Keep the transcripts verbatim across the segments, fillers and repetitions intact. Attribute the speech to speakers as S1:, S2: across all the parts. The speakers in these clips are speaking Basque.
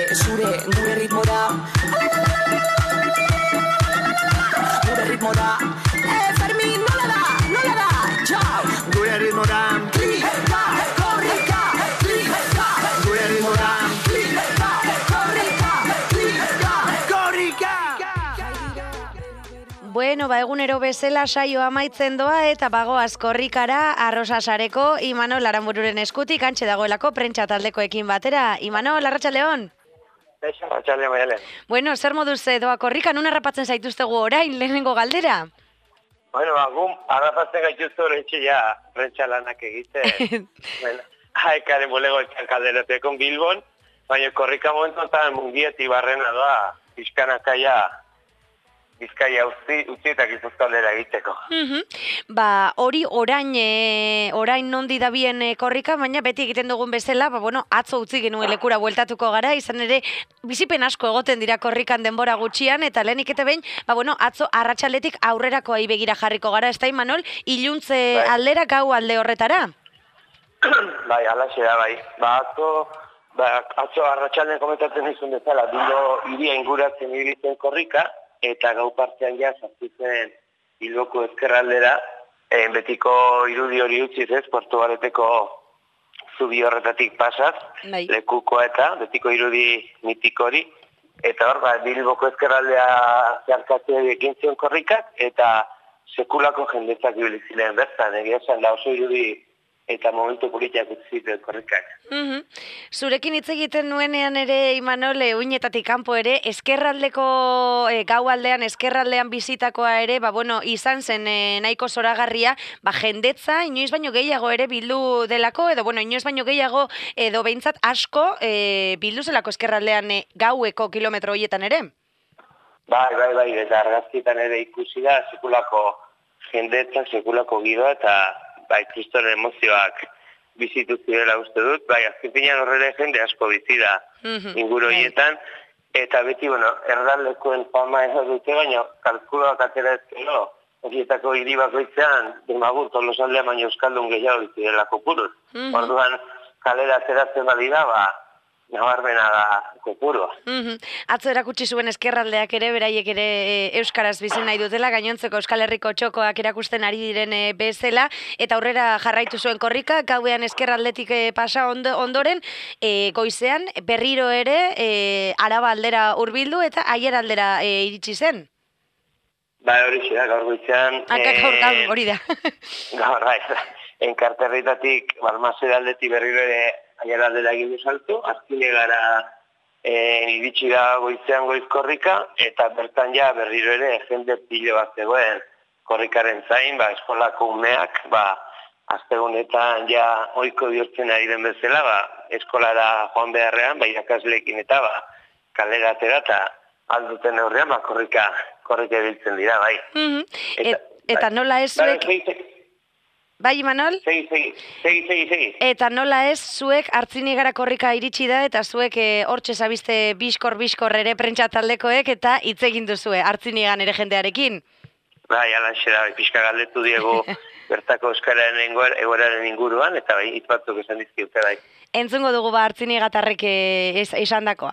S1: zure, gure ritmo da. Gure ritmo da. Eh, Fermin, nola da, nola da, txau.
S2: Gure ritmo da.
S1: Klika, korrika, klika.
S2: Gure ritmo da.
S1: Klika, korrika, klika.
S2: Korrika!
S3: Bueno, ba, egunero bezala saio amaitzen doa eta bagoaz korrikara Arrosasareko Imanol Aranbururen eskutik antxe dagoelako prentsa taldekoekin batera. Imanol, arratsaldeon.
S4: Eixo, arratsaldeon, Maialen.
S3: Bueno, zer moduz doa korrika, nun harrapatzen zaituztegu orain lehenengo galdera?
S4: Bueno, ba, gu harrapatzen gaituzte horretxe ja prentsa lanak egiten. Bueno, haekaren bulego kalderotekon Bilbon, baina korrika momentotan mungieti barrena doa, pixkanakaia Bizkaia utzi, utzi eta Gipuzkoaldera egiteko.
S3: Mm-hmm. Ba, hori orain e, orain nondi da bien e, korrika, baina beti egiten dugun bezala, ba, bueno, atzo utzi genuen lekura bueltatuko gara, izan ere bizipen asko egoten dira korrikan denbora gutxian, eta lehenik eta behin, ba, bueno, atzo arratsaletik aurrerakoai begira jarriko gara, ez da, Imanol, iluntze bai. Aldera gau alde horretara?
S4: Bai, alaxe da, bai. Ba, atzo, ba, atzo arratsaldean komentatzen izun bezala, Bilbo hiria inguratzen ibiltzen korrika, eta gau partean ja sartuzen Bilboko ezkerraldera, eh, betiko irudi hori utziz ez, Portu Bareteko zubi horretatik pasaz, bai. Lekuko eta betiko irudi mitiko hori, eta hor, ba, Bilboko ezkerraldea zeharkatzea ekin zion korrikak, eta sekulako jendetzak ibili ziren bertan, egia esan da oso irudi eta momentu politiak utzit korrikak.
S3: Mm-hmm. Zurekin hitz egiten nuenean ere, Imanol, uinetatik kanpo ere, eskerraldeko e, gau aldean, eskerraldean bizitakoa ere, ba, bueno, izan zen e, nahiko zoragarria, ba, jendetza, inoiz baino gehiago ere bildu delako, edo, bueno, inoiz baino gehiago, edo behintzat asko e, bildu zelako eskerraldean e, gaueko kilometro horietan ere?
S4: Bai, bai, bai, eta argazkitan ere ikusi da, sekulako jendetza, sekulako gidoa, eta bai, kristoren emozioak bizitu zirela uste dut, bai, azkipinan horrela jende asko bizi da mm-hmm. inguru horietan, eta beti, bueno, erdalekoen fama ez dute, baina kalkuloak atera ezkero, horietako hiri bakoitzean, demagur, Tolosaldea baina euskaldun gehiago bizi dela kopuruz. Mm-hmm. Orduan, kalera ateratzen badira, ba, nabarmena da kopurua.
S3: Mm-hmm. Atzo erakutsi zuen eskerraldeak ere, beraiek ere e, euskaraz bizi nahi dutela, gainontzeko Euskal Herriko txokoak erakusten ari diren e, bezala, eta aurrera jarraitu zuen korrika, gauean eskerraldetik e, pasa ondo, ondoren, e, goizean berriro ere e, Araba aldera hurbildu eta Aier aldera e, iritsi zen.
S4: Ba, hori da, gaur goizean...
S3: Akak gaur, gaur, hori da.
S4: Gaur, bai, enkarterritatik, Balmaseda aldetik berriro ere Aier aldera egin salto, azkine gara e, iritsi da goizean goiz korrika, eta bertan ja berriro ere jende pilo bat zegoen korrikaren zain, ba, eskolako umeak, ba, astegunetan ja ohiko bihurtzen ari den bezala, ba, eskolara joan beharrean, ba, irakasleekin eta ba, kalera atera eta alduten neurrean, ba, korrika, korrika biltzen dira, bai.
S3: Mm-hmm. eta, Et, eta bai. Nola ez zuek... Bai, Imanol?
S4: Segi, segi, segi, segi, segi.
S3: Eta nola ez, zuek Artziniegara korrika iritsi da, eta zuek hortxe e, zabizte biskor-biskor ere prentsa taldekoek, eta hitz egin duzue Artziniegan ere jendearekin.
S4: Bai, alaxe da, bai, pixka galdetu diego bertako euskararen egoeraren inguruan, eta bai, hitz batzuk esan dizkiute, bai.
S3: Entzungo dugu ba Artziniegatarrek es, esan dakoa.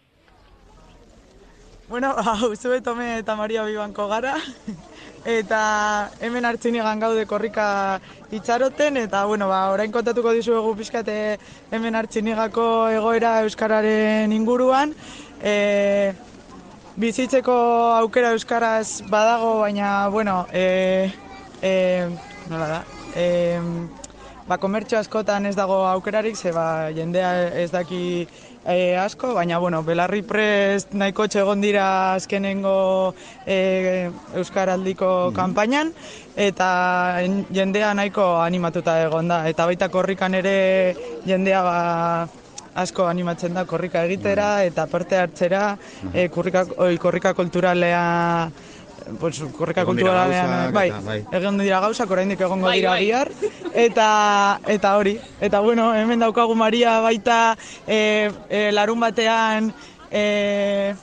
S5: Bueno, hau, zue Tome eta Maria Bibanko gara. Eta hemen Artziniegan gaude korrika itxaroten, eta bueno, ba, orain kontatuko dizuegu pixkate hemen Artziniegako egoera euskararen inguruan. E, bizitzeko aukera euskaraz badago, baina, bueno, e, e, nola da, e, ba, komertxo askotan ez dago aukerarik, ze ba, jendea ez daki E, asko, baina, bueno, Belarri Prest nahiko txegon dira azkenengo e, Euskaraldiko mm-hmm. kanpainan, eta jendea nahiko animatuta egon da, eta baita korrikan ere jendea ba, asko animatzen da korrika egitera, eta parte hartzera, mm-hmm. e, korrika, oi, korrika kulturalea, pues, korrika kulturalean, bai, bai. Egon dira gauzak, oraindik egongo bai, dira bai. Bihar, eta, eta hori. Eta bueno, hemen daukagu Maria baita e, e, larun batean e,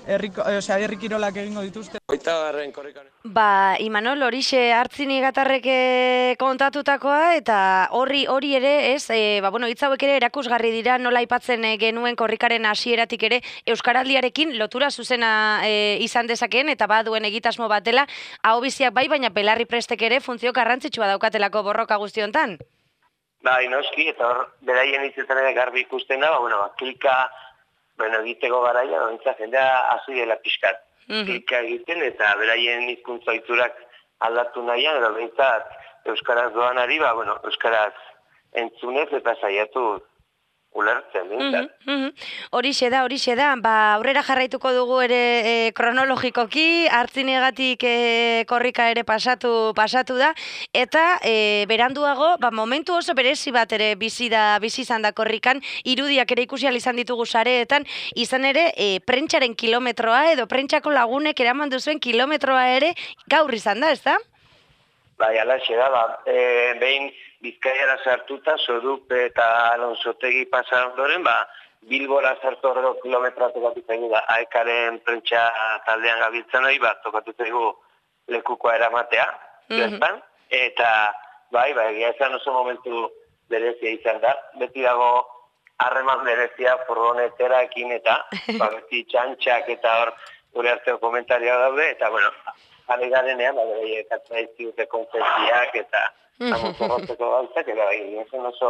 S5: herriko, e, osea, herri kirolak egingo dituzte.
S6: Hogeita garren korrikan.
S3: Ba, Imanol, horixe hartzini gatarrek kontatutakoa, eta horri hori ere, ez, e, ba, bueno, hitz hauek ere erakusgarri dira nola aipatzen genuen korrikaren hasieratik ere euskaraldiarekin lotura zuzena e, izan dezakeen, eta baduen egitasmo bat dela, ahobiziak bai, baina belarri prestek ere funtzio garrantzitsua daukatelako borroka guzti hontan.
S4: Bai, noski, eta hor, beraien hitzetan ere garbi ikusten da, ba, bueno, ba, klika, bueno, egiteko garaia, no, jendea hasi dela pixkat. Mm-hmm. Klika egiten eta beraien hizkuntza ohiturak aldatu nahian, edo behintzat euskaraz doanari, ba, bueno, euskaraz entzunez eta saiatu ulertzen, behintzat.
S3: Mm-hmm. Horixe da, horixe da, ba, aurrera jarraituko dugu ere e, kronologikoki, hartzinegatik e, korrika ere pasatu pasatu da, eta e, beranduago, ba, momentu oso berezi bat ere bizi da, bizi izan da korrikan, irudiak ere ikusi ahal izan ditugu sareetan, izan ere, e, prentsaren kilometroa edo prentsako lagunek eraman duzuen kilometroa ere gaur izan da, ez da?
S4: Bai, alaxe da, ba, e, behin Bizkaiara sartuta, Sorup eta Alonsotegi pasa ondoren, ba, Bilbora sartu horrego kilometroa tokatu zaigu, ba, aekaren prentsa taldean gabiltzen hori, ba, tokatu zaigu lekukoa eramatea, mm-hmm. eta, bai, bai, egia esan oso momentu berezia izan da, beti dago harreman berezia furgoneteraekin eta, ba, beti txantxak eta hor, gure arteko komentarioa daude, eta, bueno, jale garenean, ba, bere, ekatzen aizkiute konfesiak eta, Zamozorrotzeko gauzak, eta bai, oso,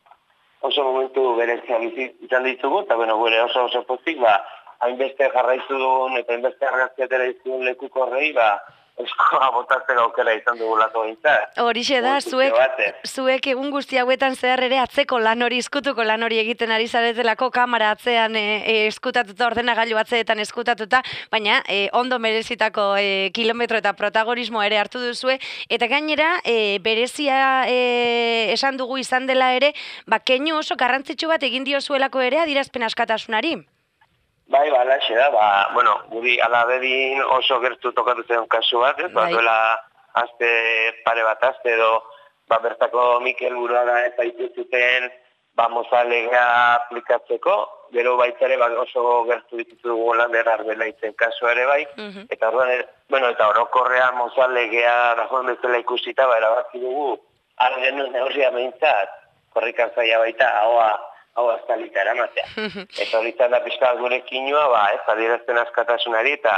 S4: oso momentu berezia izan ditugu, eta bueno, gure oso oso pozik, ba, hainbeste jarraitu dugun, eta hainbeste argazkiatera izun lekuko horrei, ba, eskoa botatzeko aukera izan dugulako bintzat.
S3: Horixe da, zuek, zuek egun guzti hauetan zehar ere atzeko lan hori, eskutuko lan hori egiten ari zaretelako, kamera atzean e, e, eskutatuta, ordenagailu atzeetan eskutatuta, baina e, ondo merezitako e, kilometro eta protagonismo ere hartu duzue, eta gainera e, berezia e, esan dugu izan dela ere, ba, keinu oso garrantzitsu bat egin diozuelako ere adierazpen askatasunari.
S4: Bai, ba, alaxe da, ba, bueno, guri alabedin oso gertu tokatu zen kasu bat, ez, ba, duela azte, pare bat azte edo, ba, bertako Mikel Buruaga eta ituzuten, ba, mozalegea aplikatzeko, gero baitzare, ba, oso gertu ditutu dugu lander arbela itzen kasua ere bai, mm-hmm. eta orduan, bueno, eta orokorrean mozalegea dagoen bezala ikusita, ba, erabaki dugu, argen neurria behintzat, korrikan zaila baita, ahoa, hau aztalita eramatea. Eta hori izan da pixka gure kinua, ba, ez, adierazten askatasunari eta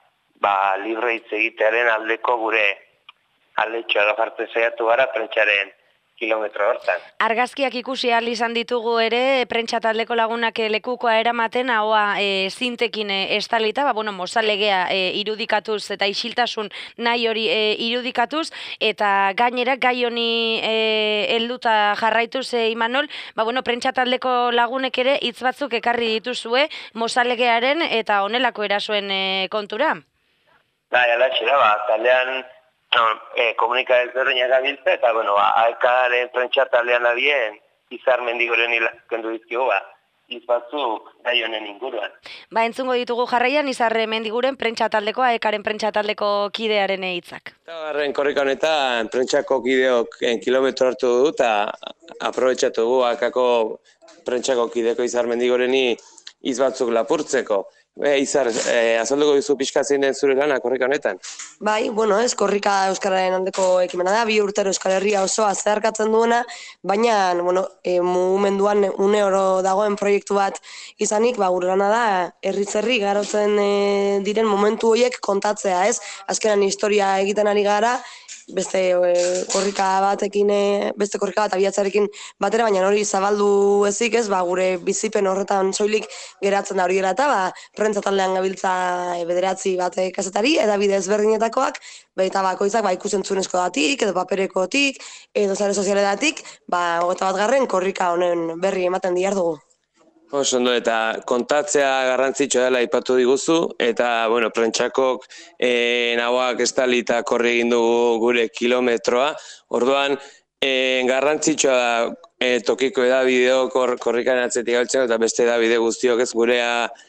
S4: ba, libre hitz egitearen aldeko gure aldetxoa da jartzen saiatu gara prentsaren kilometro hortan.
S3: Argazkiak ikusi ahal izan ditugu ere, prentsa taldeko lagunak lekukoa eramaten, ahoa e, zintekin e, estalita, ba, bueno, mozalegea e, irudikatuz eta isiltasun nahi hori e, irudikatuz, eta gainera gai honi e, helduta jarraituz e, Imanol, ba, bueno, prentsa taldeko lagunek ere hitz batzuk ekarri dituzue mozalegearen eta honelako erasoen e, kontura.
S4: Bai, alaxe da, ba, taldean no, eh, komunika ezberdinak gabiltza, eta, bueno, ba, aekaren prentsa taldean adien, izar mendigoren kendu dizkigu, ba, hitz batzuk gai honen inguruan.
S3: Ba, entzungo ditugu jarraian, izar mendiguren prentsa taldeko, aekaren prentsa taldeko kidearen hitzak.
S6: Eta garren korrika honetan, prentsako kideok kilometro hartu du, eta aprobetxatu du, aekako prentsako kideko izar mendigoreni hitz batzuk lapurtzeko. E, Izar, e, azalduko dizu pixka zein den zure lana korrika honetan?
S7: Bai, bueno, ez, korrika euskararen aldeko ekimena da, bi urtero Euskal Herria osoa zeharkatzen duena, baina, bueno, e, mugimenduan une oro dagoen proiektu bat izanik, ba, gure lana da, herriz-herri garotzen e, diren momentu horiek kontatzea, ez? Azkenan historia egiten ari gara, beste e, korrika batekin, e, beste korrika bat abiatzarekin batera, baina hori zabaldu ezik, ez, ba, gure bizipen horretan soilik geratzen da hori dela eta, ba, prentsa taldean gabiltza e, bederatzi bat kazetari, eta bide ezberdinetakoak, eta bakoitzak ba, ikusentzunezko datik, edo paperekotik, edo sare sozialedatik, ba, hogeita bat garren korrika honen berri ematen diar dugu.
S6: Oso ondo, eta kontatzea garrantzitsua dela aipatu diguzu, eta, bueno, prentsakok e, nahoak estalita korri egin dugu gure kilometroa, orduan, e, garrantzitsua da e, tokiko edabideo kor, korrikan atzetik galtzen, eta beste edabide guztiok ez gurea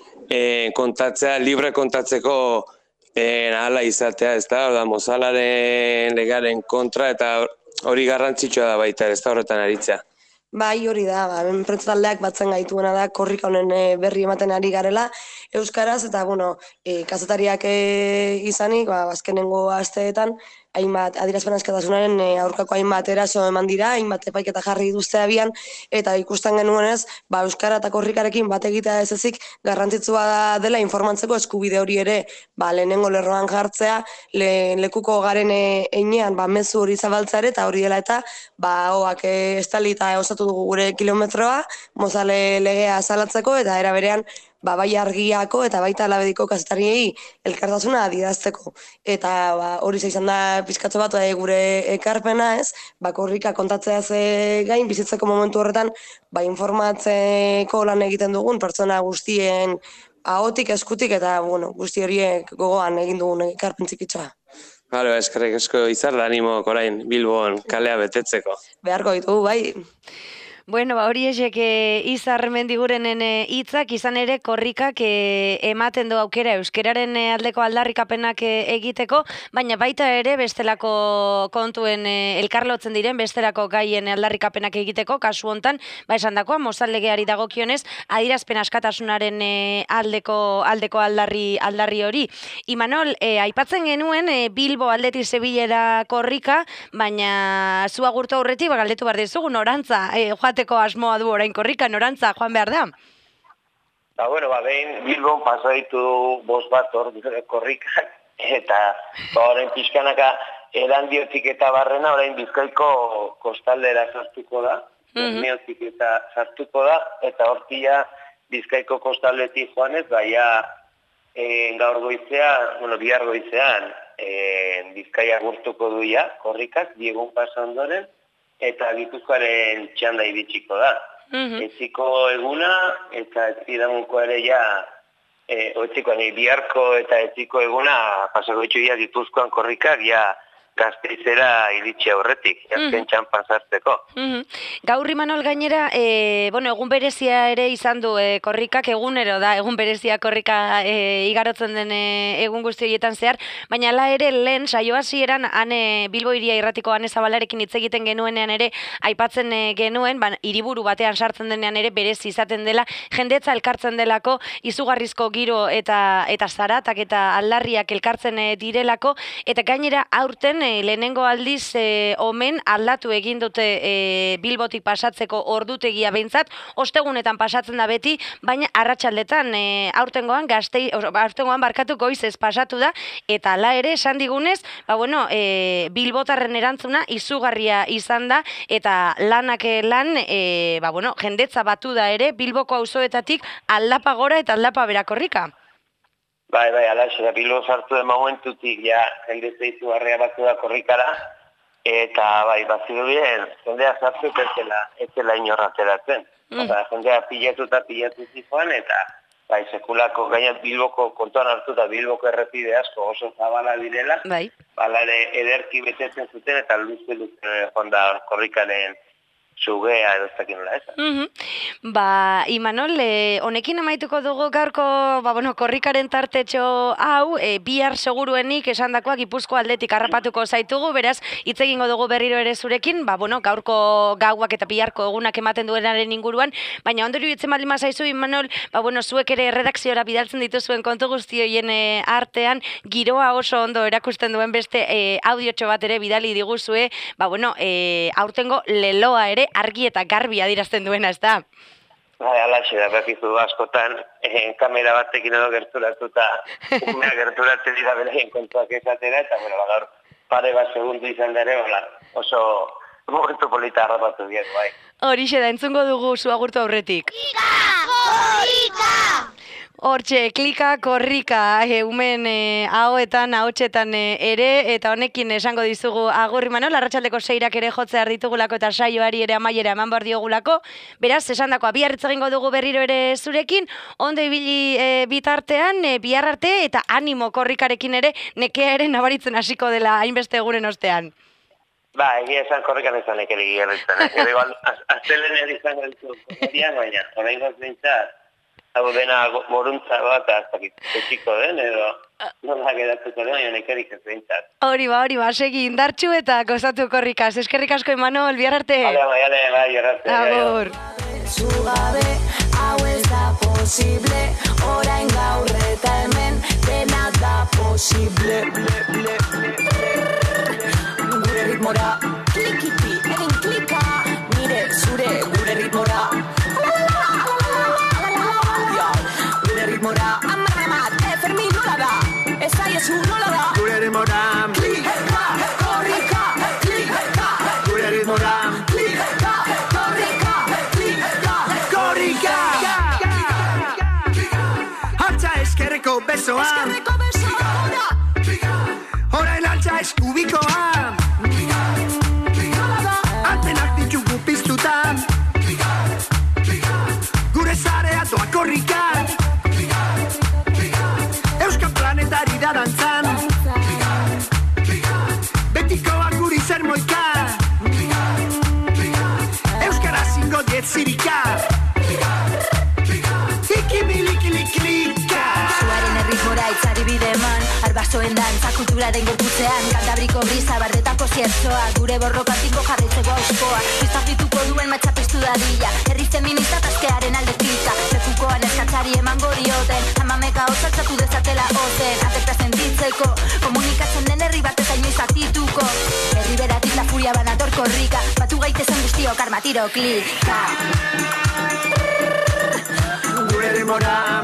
S6: e, kontatzea, libre kontatzeko e, nahala izatea, ez da, orda, mozalaren legaren kontra, eta hori garrantzitsua da baita, ez da horretan aritzea.
S7: Bai, hori da, ba, hemen prentzataldeak batzen gaituena da korrika honen e, berri ematen ari garela euskaraz, eta bueno, e, kazetariak e, izanik, ba, azkenengo asteetan, hainbat adierazpen askatasunaren e, aurkako hainbat eraso eman dira, hainbat epaiketa jarri dituzte abian, eta ikusten genuenez, ba, euskara eta korrikarekin bat egitea ez ezik garrantzitsua dela informatzeko eskubide hori ere, ba, lehenengo lerroan jartzea, le, lekuko garen e, einean, ba, mezu hori zabaltzea ere, eta hori dela eta, ba, hoak e, estalita osatu dugu gure kilometroa, mozale legea salatzeko, eta era berean, ba, bai argiako eta baita alabediko kazetariei elkartasuna adierazteko. Eta ba, hori izan da pizkatxo bat e, gure ekarpena, ez? Ba, korrika kontatzea ze gain bizitzeko momentu horretan, ba, informatzeko lan egiten dugun pertsona guztien ahotik, eskutik eta bueno, guzti horiek gogoan egin dugun ekarpen txikitxoa.
S6: Bale, eskerrik asko Izar, animo orain Bilbon kalea betetzeko.
S7: Beharko ditugu, bai.
S3: Bueno, ba, hori esek e, Izar mendigurenen hitzak izan ere korrikak e, ematen du aukera euskeraren e, aldeko aldarrikapenak e, egiteko, baina baita ere bestelako kontuen e, elkarlotzen diren, bestelako gaien aldarrikapenak egiteko, kasu hontan, ba esandakoa, mozallegeari dagokionez, adierazpen askatasunaren e, aldeko aldeko aldarri aldarri hori. Imanol, e, aipatzen genuen e, Bilbo aldetik Sevillera korrika, baina zu agurtu aurretik ba galdetu behar dizugu norantza, e, joateko asmoa du orain korrika, norantza joan behar da?
S4: Ba, bueno, ba, behin Bilbon pasa ditu bost bat hor korrikak, eta ba, orain pixkanaka Erandiotik eta barrena orain Bizkaiko kostaldera sartuko da, Bermeotik mm-hmm. eta sartuko da, eta hortia Bizkaiko kostaldetik joanez, baia e, gaur goizean, bueno, bihar goizean, e, Bizkaia gurtuko duia korrikak, diegun pasa ondoren, eta Gipuzkoaren txanda iritsiko da. Mm-hmm. Etziko eguna, eta etzidamuko ere ja, e, etziko biharko eta etziko eguna, pasako itxuia Gipuzkoan korrikak, ja, Gasteizera iritsi aurretik, azken txampan sartzeko.
S3: Mm-hmm. Gaur Imanol gainera, e, bueno, egun berezia ere izan du e, korrikak, egunero da, egun berezia korrika e, igarotzen den e, egun guzti horietan zehar, baina ala ere lehen saio hasieran ane Bilbo Hiria Irratiko Ane Zabalarekin hitz egiten genuenean ere aipatzen e, genuen, ba, hiriburu batean sartzen denean ere berezi izaten dela, jendetza elkartzen delako, izugarrizko giro eta eta zaratak eta aldarriak elkartzen e, direlako, eta gainera aurten e, lehenengo aldiz e, omen aldatu egin dute e, Bilbotik pasatzeko ordutegia behintzat, ostegunetan pasatzen da beti, baina arratsaldetan e, aurtengoan gaztei, aurtengoan barkatu goizez pasatu da, eta hala ere esan digunez, ba bueno, e, Bilbotarren erantzuna izugarria izan da, eta lanak lan, e, ba bueno, jendetza batu da ere, Bilboko auzoetatik aldapa gora eta aldapa berakorrika.
S4: Bai, bai, alaxe, da Bilbo sartu den momentutik, ja, jende zeizu barria batu da korrikara, eta bai, baziru bien, jendea sartu ez zela, ez zela inorra zeratzen. Mm. Jendea pilatu eta pilatu zifoan, eta bai, sekulako, gainat Bilboko kontuan hartu da Bilboko errepide asko oso zabala direla, bai. Bala ere ederki betetzen zuten, eta luze-luze jonda korrikaren zugea edo ez dakin nola ez.
S3: Mm-hmm. Ba, Imanol, eh, honekin amaituko dugu gaurko, ba, bueno, korrikaren tartetxo hau, eh, bihar seguruenik esandakoa Gipuzko aldetik harrapatuko zaitugu, beraz, hitz egingo dugu berriro ere zurekin, ba, bueno, gaurko gauak eta biharko egunak ematen duenaren inguruan, baina ondorio hitzen baldin bazaizu, Imanol, ba, bueno, zuek ere redakziora bidaltzen dituzuen kontu guzti horien eh, artean, giroa oso ondo erakusten duen beste eh, audiotxo bat ere bidali diguzue, ba, bueno, eh, aurtengo leloa ere argi eta garbi adirazten duena, ez da?
S4: Bai, alaxe da, bekizu askotan, eh, kamera batekin edo gerturatuta, umea gerturatzen dira beraien kontuak esatera, eta bueno, gaur pare bat segundu izan dere, oso momentu polita harrapatu diet, bai.
S3: Horixe da, entzungo dugu zu agurtu aurretik. Klika! Korrika! Hortxe, klika, korrika, e, umen e, ahoetan, ahotsetan e, ere, eta honekin esango dizugu agur Imanol, arratsaldeko seirak ere jotzea ditugulako eta saioari ere amaiera eman behar diogulako. Beraz, esandakoa, bihar hitz egingo dugu berriro ere zurekin, ondo ibili e, bitartean, e, bihar arte eta animo korrikarekin ere, nekea ere nabaritzen hasiko dela hainbeste egunen ostean.
S4: Ba, egia esan korrikan ezan ekeri gerritzen, eh? Igual, aztelen eri izan gerritu, baina, orain goz bintzat, hau dena moruntza bat, ez dakit, etxiko den, edo... nola geratuko den, baina nekarik ez behintzat.
S3: Hori ba, hori ba, segi indartxu eta gozatu korrikaz. Eskerrik asko, Imanol, bihar arte.
S4: Bale, bai, ale, bai, errarte.
S3: Agur.
S1: Zugabe, hau ez da posible, orain gaur eta hemen dena da posible. Gure ritmora, klikiti, egin klika, nire zure gure ritmora. Gure ritmora, amarre bat, Fermin nola da, ez aiezu nola da.
S2: Gure ritmora,
S1: Klika, korrika, klika,
S2: gure ritmora,
S1: klika, korrika, klika,
S2: korrika! Altza eskerreko besoa,
S1: eskerreko besoa,
S2: orain altza eskubikoa, antenak ditugu piztutan, gure zarea doa korrika, Euskal planetari da dantzan, betikoak guri zer moika, Euskara zingo diet zirika, ikimilikiliklika.
S8: Zuaren erritmora itzari bide eman, arbasoen dantza kulturaren gorputzean, kantabriko brisa bardetako ziertzoa, gure borrokatiko jarraitzeko auskoa, piztafituko duen matxapestu dadila, herri feminista taskearen alde klika, lekukoan eskatzari eman gorioten, amameka hotzaltzatu dezatela oten, afekta sentitzeko, komunikatzen den herri bat ez ainoiz atituko, herri beratik la furia banator korrika, batu gaitezen guztiok armatiro klika.
S2: Gure ritmora,